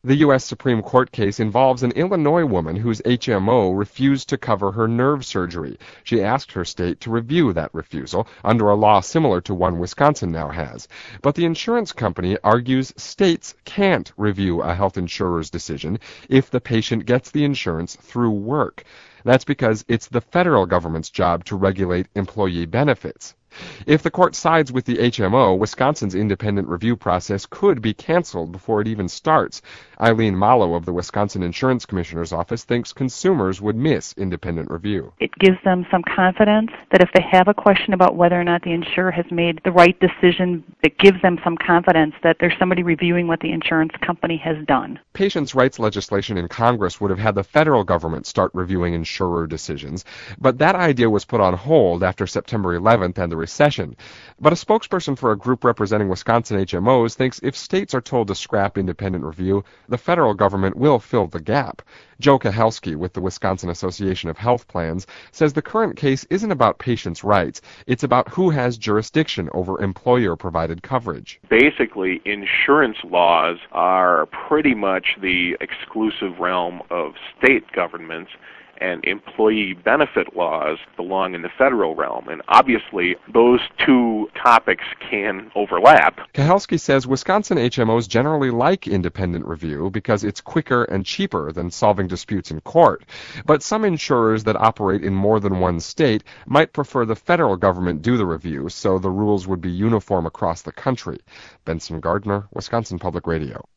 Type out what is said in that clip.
The U.S. Supreme Court case involves an Illinois woman whose HMO refused to cover her nerve surgery. She asked her state to review that refusal under a law similar to one Wisconsin now has. But the insurance company argues states can't review a health insurer's decision if the patient gets the insurance through work. That's because it's the federal government's job to regulate employee benefits. If the court sides with the HMO, Wisconsin's independent review process could be canceled before it even starts. Eileen Malo of the Wisconsin Insurance Commissioner's Office thinks consumers would miss independent review. It gives them some confidence that if they have a question about whether or not the insurer has made the right decision, it gives them some confidence that there's somebody reviewing what the insurance company has done. Patients' rights legislation in Congress would have had the federal government start reviewing insurer decisions, but that idea was put on hold after September 11th and the recession. But a spokesperson for a group representing Wisconsin HMOs thinks if states are told to scrap independent review, the federal government will fill the gap. Joe Kahelski with the Wisconsin Association of Health Plans says the current case isn't about patients' rights. It's about who has jurisdiction over employer-provided coverage. Basically, insurance laws are pretty much the exclusive realm of state governments, and employee benefit laws belong in the federal realm. And obviously, those two topics can overlap. Kahelski says Wisconsin HMOs generally like independent review because it's quicker and cheaper than solving disputes in court. But some insurers that operate in more than one state might prefer the federal government do the review, so the rules would be uniform across the country. Benson Gardner, Wisconsin Public Radio.